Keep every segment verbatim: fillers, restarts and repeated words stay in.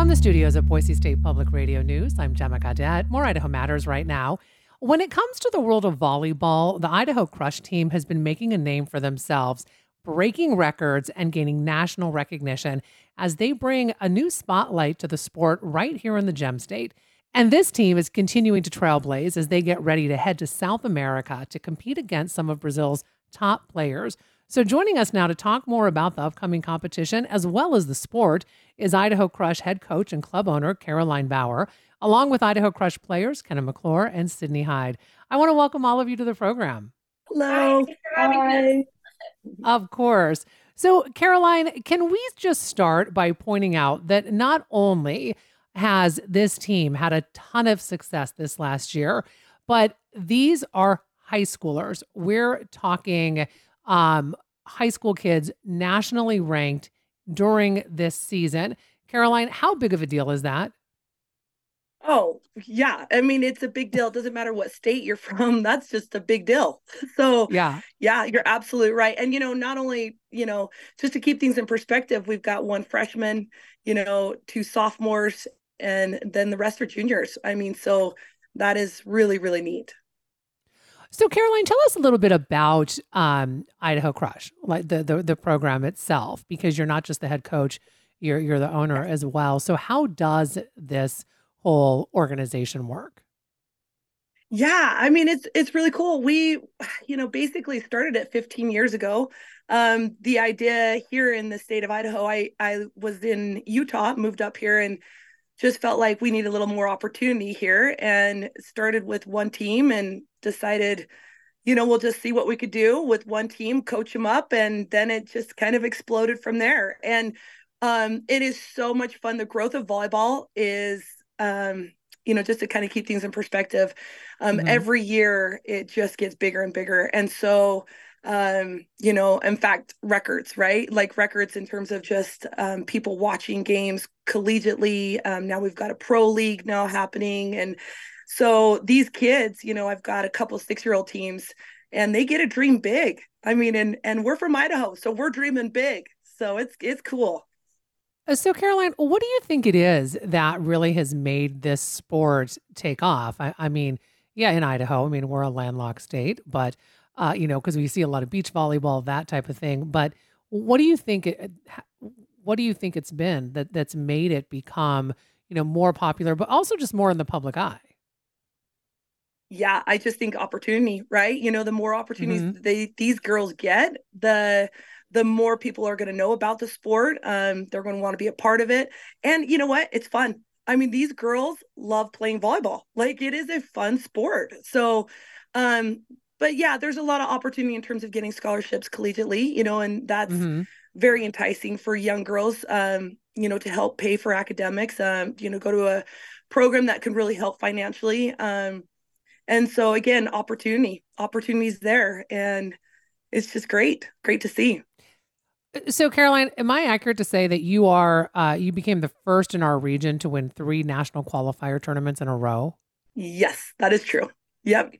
From the studios of Boise State Public Radio News, I'm Gemma Gadet. More Idaho Matters right now. When it comes to the world of volleyball, the Idaho Crush team has been making a name for themselves, breaking records and gaining national recognition as they bring a new spotlight to the sport right here in the Gem State. And this team is continuing to trailblaze as they get ready to head to South America to compete against some of Brazil's top players. So joining us now to talk more about the upcoming competition as well as the sport is Idaho Crush head coach and club owner Caroline Bauer, along with Idaho Crush players Kenna McClure and Sydney Hyde. I want to welcome all of you to the program. Hello. Hi. Of course. So Caroline, can we just start by pointing out that not only has this team had a ton of success this last year, but these are high schoolers. We're talking um, high school kids nationally ranked during this season. Caroline, how big of a deal is that? Oh, yeah. I mean, it's a big deal. It doesn't matter what state you're from. That's just a big deal. So, Yeah. yeah, you're absolutely right. And, you know, not only, you know, just to keep things in perspective, we've got one freshman, you know, two sophomores, and then the rest are juniors. I mean, so that is really, really neat. So, Caroline, tell us a little bit about um, Idaho Crush, like the, the the program itself, because you're not just the head coach, you're you're the owner as well. So, how does this whole organization work? Yeah, I mean, it's it's really cool. We, you know, basically started it fifteen years ago. Um, the idea here in the state of Idaho, I I was in Utah, moved up here, and just felt like we need a little more opportunity here, and started with one team and decided, you know, we'll just see what we could do with one team, coach them up, and then it just kind of exploded from there. And um, it is so much fun. The growth of volleyball is, um, you know, just to kind of keep things in perspective, um, Mm-hmm. every year it just gets bigger and bigger. And so, um, you know, in fact, records, right? Like records in terms of just um, people watching games collegiately. Um, now we've got a pro league now happening. And so these kids, you know, I've got a couple six-year-old teams and they get to dream big. I mean, and and we're from Idaho, so we're dreaming big. So it's it's cool. Uh, So, Caroline, what do you think it is that really has made this sport take off? I, I mean, yeah, in Idaho, I mean, we're a landlocked state, but, uh, you know, because we see a lot of beach volleyball, that type of thing. But what do you think it, what do you think it's been that that's made it become, you know, more popular, but also just more in the public eye? Yeah, I just think opportunity, right? You know, the more opportunities Mm-hmm. they these girls get, the the more people are going to know about the sport. Um, they're going to want to be a part of it. And you know what? It's fun. I mean, these girls love playing volleyball. Like it is a fun sport. So, um, but yeah, there's a lot of opportunity in terms of getting scholarships collegiately, you know, and that's Mm-hmm. very enticing for young girls, um, you know, to help pay for academics, um, you know, go to a program that can really help financially. Um, and so again, opportunity, opportunities there. And it's just great, great to see. So, Caroline, am I accurate to say that you are uh, you became the first in our region to win three national qualifier tournaments in a row? Yes, that is true. Yep.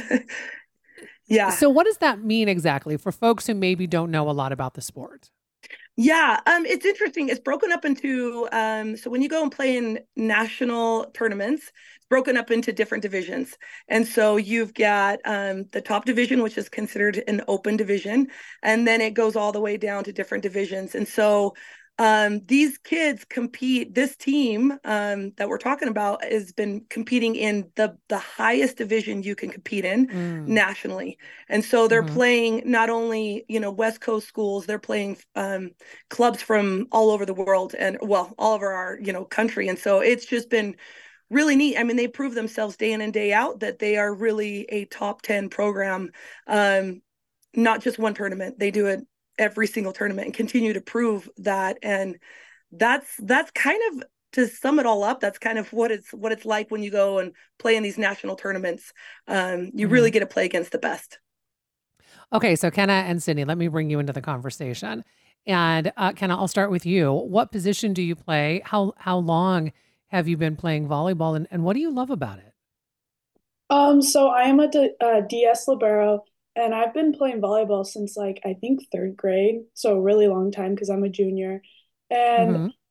Yeah. So, what does that mean exactly for folks who maybe don't know a lot about the sport? Yeah. Um, it's interesting. It's broken up into um, so when you go and play in national tournaments, it's broken up into different divisions. And so you've got um, the top division, which is considered an open division, and then it goes all the way down to different divisions. And so um, these kids compete. This team um, that we're talking about has been competing in the the highest division you can compete in Mm, nationally. And so they're hmm. playing not only, you know, West Coast schools, they're playing um, clubs from all over the world and, well, all over our, you know, country. And so it's just been really neat. I mean, they prove themselves day in and day out that they are really a top ten program. Um, not just one tournament. They do it every single tournament and continue to prove that. And that's that's kind of, to sum it all up, that's kind of what it's what it's like when you go and play in these national tournaments. Um, you Hmm. really get to play against the best. Okay, so Kenna and Sydney, let me bring you into the conversation. And uh, Kenna, I'll start with you. What position do you play? How how long have you been playing volleyball, and, and what do you love about it? Um, so I am a D uh, D S libero, and I've been playing volleyball since like I think third grade, so a really long time because I'm a junior. And Hmm.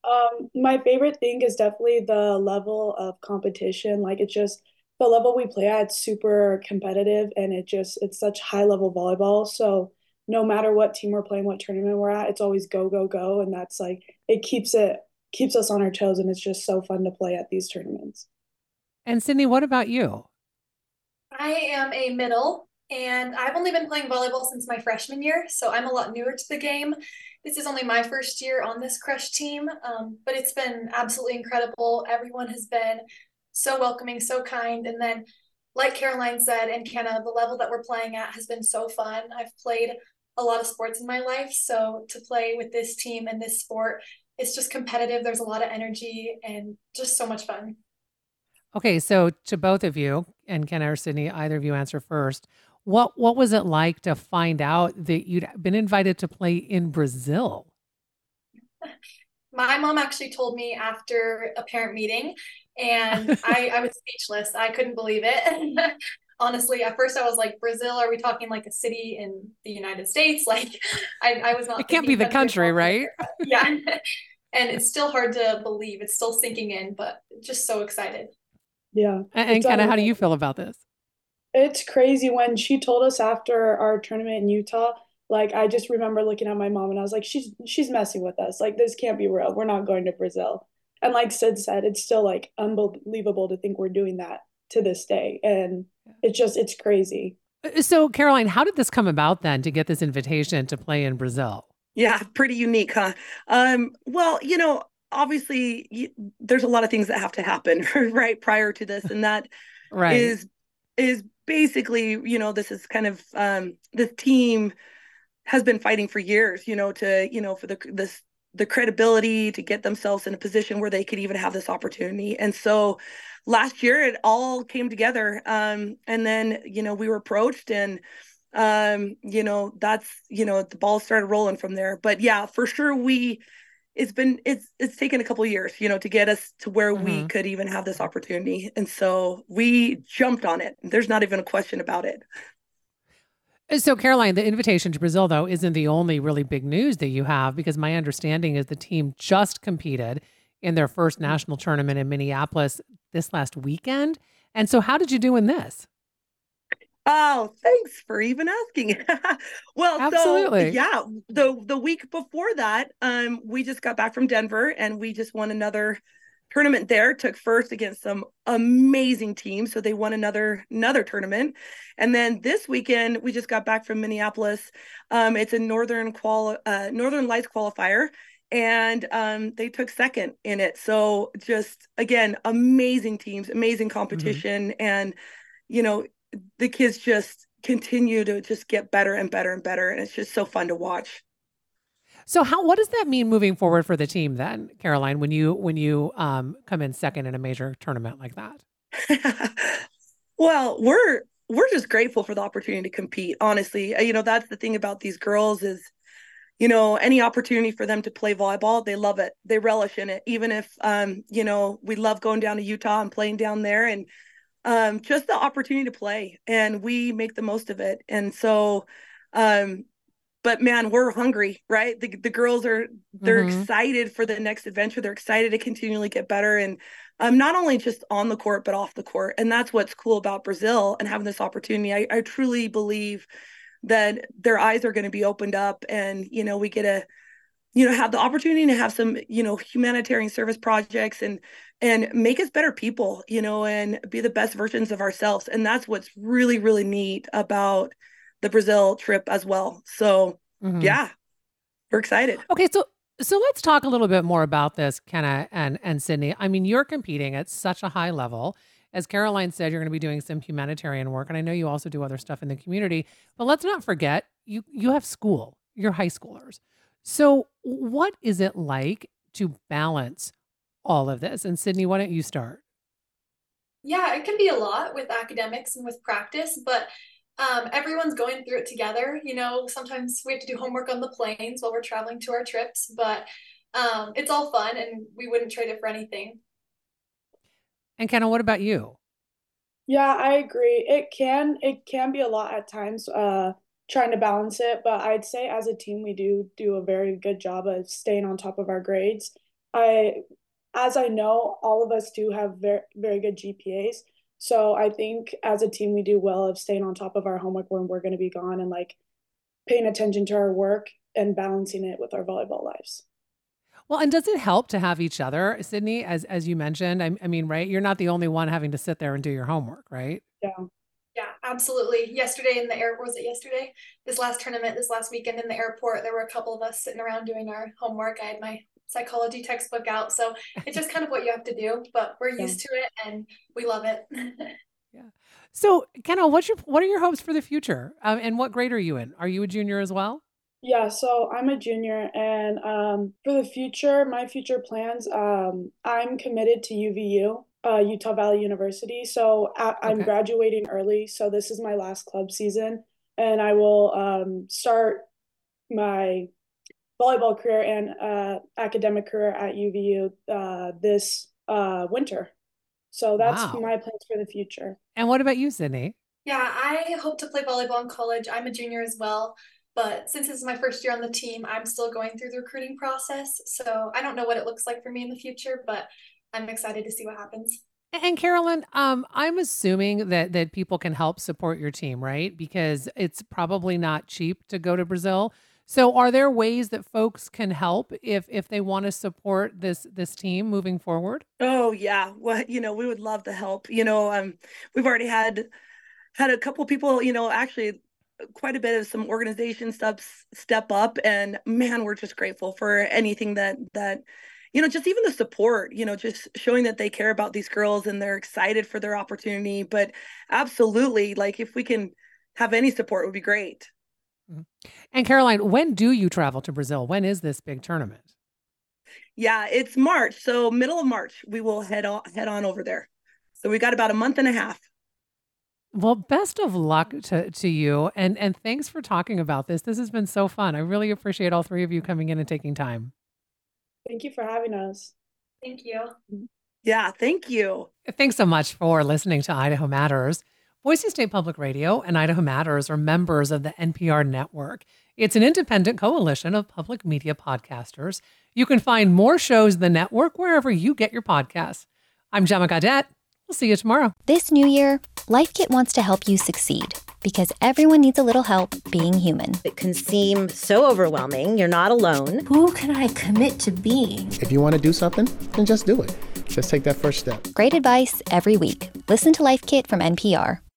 Um, my favorite thing is definitely the level of competition. Like it's just the level we play at, it's super competitive and it just it's such high level volleyball. So no matter what team we're playing, what tournament we're at, it's always go, go, go. And that's like it keeps it keeps us on our toes and it's just so fun to play at these tournaments. And Sydney, what about you? I am a middle, and I've only been playing volleyball since my freshman year, so I'm a lot newer to the game. This is only my first year on this Crush team, um, but it's been absolutely incredible. Everyone has been so welcoming, so kind, and then, like Caroline said, and Kenna, the level that we're playing at has been so fun. I've played a lot of sports in my life, so to play with this team and this sport, it's just competitive. There's a lot of energy and just so much fun. Okay, so to both of you, and Ken or Sydney, either of you answer first. What what was it like to find out that you'd been invited to play in Brazil? My mom actually told me after a parent meeting, and I, I was speechless. I couldn't believe it. Honestly, at first I was like, Brazil, are we talking like a city in the United States? Like, I, I was not It can't be thinking the country, right? Yeah. And it's still hard to believe. It's still sinking in, but just so excited. Yeah. And, and kind of, how do you feel about this? It's crazy when she told us after our tournament in Utah, like I just remember looking at my mom and I was like, she's she's messing with us. Like this can't be real. We're not going to Brazil. And like Sid said, it's still like unbelievable to think we're doing that to this day. And it's just it's crazy. So Caroline, how did this come about then to get this invitation to play in Brazil? Yeah, pretty unique, huh? Um, well, you know, obviously y- there's a lot of things that have to happen, right, prior to this, and that Right. is is basically, you know, this is kind of um the team has been fighting for years, you know, to, you know, for the this the credibility to get themselves in a position where they could even have this opportunity. And so last year it all came together. Um, and then, you know, we were approached and um, you know, that's, you know, the ball started rolling from there. But yeah, for sure we it's been it's it's taken a couple of years, you know, to get us to where mm-hmm. we could even have this opportunity. And so we jumped on it. There's not even a question about it. So, Caroline, the invitation to Brazil, though, isn't the only really big news that you have, because my understanding is the team just competed in their first national tournament in Minneapolis this last weekend. And so how did you do in this? Oh, thanks for even asking. Well, Absolutely. So yeah, the the week before that, um, we just got back from Denver and we just won another tournament there, took first against some amazing teams. So they won another another tournament. And then this weekend, we just got back from Minneapolis. Um, it's a Northern qual uh, Northern Lights qualifier. And um, they took second in it. So just, again, amazing teams, amazing competition. Mm-hmm. And, you know, the kids just continue to just get better and better and better. And it's just so fun to watch. So how, what does that mean moving forward for the team then, Caroline, when you, when you um, come in second in a major tournament like that? Well, we're, we're just grateful for the opportunity to compete. Honestly, you know, that's the thing about these girls is, you know, any opportunity for them to play volleyball, they love it. They relish in it. Even if, um, you know, we love going down to Utah and playing down there, and um, just the opportunity to play, and we make the most of it. And so, um, but man, we're hungry, right? The the girls are, they're mm-hmm. excited for the next adventure. They're excited to continually get better. And um, not only just on the court, but off the court. And that's what's cool about Brazil and having this opportunity. I, I truly believe that their eyes are going to be opened up, and, you know, we get to, you know, have the opportunity to have some, you know, humanitarian service projects and, and make us better people, you know, and be the best versions of ourselves. And that's what's really, really neat about the Brazil trip as well. So mm-hmm. yeah, we're excited. Okay. So, so let's talk a little bit more about this, Kenna and, and Sydney. I mean, you're competing at such a high level. As Caroline said, you're going to be doing some humanitarian work. And I know you also do other stuff in the community, but let's not forget you, you have school, you're high schoolers. So what is it like to balance all of this? And Sydney, why don't you start? Yeah, it can be a lot with academics and with practice, but um, everyone's going through it together. You know, sometimes we have to do homework on the planes while we're traveling to our trips, but um, it's all fun and we wouldn't trade it for anything. And Kenna, what about you? Yeah, I agree. It can, it can be a lot at times, uh, trying to balance it, but I'd say as a team we do do a very good job of staying on top of our grades I, as I know, all of us do have very, very good G P As. So I think as a team, we do well of staying on top of our homework when we're going to be gone and like paying attention to our work and balancing it with our volleyball lives. Well, and does it help to have each other, Sydney, as as you mentioned? I, I mean, right? You're not the only one having to sit there and do your homework, right? Yeah. Yeah, absolutely. Yesterday in the airport, was it yesterday? This last tournament, this last weekend in the airport, there were a couple of us sitting around doing our homework. I had my psychology textbook out. So it's just kind of what you have to do, but we're used to it and we love it. Yeah. So, Kenna, what's your what are your hopes for the future? Um, and what grade are you in? Are you a junior as well? Yeah, so I'm a junior, and um, for the future, my future plans, um, I'm committed to U V U, uh, Utah Valley University. So I, I'm Okay. graduating early, so this is my last club season, and I will um, start my volleyball career and uh, academic career at U V U uh, this uh, winter. So that's Wow. my plans for the future. And what about you, Sydney? Yeah, I hope to play volleyball in college. I'm a junior as well, but since this is my first year on the team, I'm still going through the recruiting process. So I don't know what it looks like for me in the future, but I'm excited to see what happens. And Carolyn, um, I'm assuming that that people can help support your team, right? Because it's probably not cheap to go to Brazil. So, are there ways that folks can help if if they want to support this this team moving forward? Oh yeah. Well, you know, we would love to help. You know, um, we've already had had a couple people, you know, actually quite a bit of some organization steps step up, and man, we're just grateful for anything that that you know, just even the support, you know, just showing that they care about these girls and they're excited for their opportunity. But absolutely, like if we can have any support, it would be great. Mhm. And Caroline, when do you travel to Brazil? When is this big tournament? Yeah, it's March, so middle of March we will head on head on over there. So we got about a month and a half. Well, best of luck to, to you. And and thanks for talking about this. This has been so fun. I really appreciate all three of you coming in and taking time. Thank you for having us. Thank you. Yeah, thank you. Thanks so much for listening to Idaho Matters. Boise State Public Radio and Idaho Matters are members of the N P R network. It's an independent coalition of public media podcasters. You can find more shows in the network wherever you get your podcasts. I'm Gemma Gaudette. We'll see you tomorrow. This new year, LifeKit wants to help you succeed because everyone needs a little help being human. It can seem so overwhelming. You're not alone. Who can I commit to being? If you want to do something, then just do it. Just take that first step. Great advice every week. Listen to LifeKit from N P R.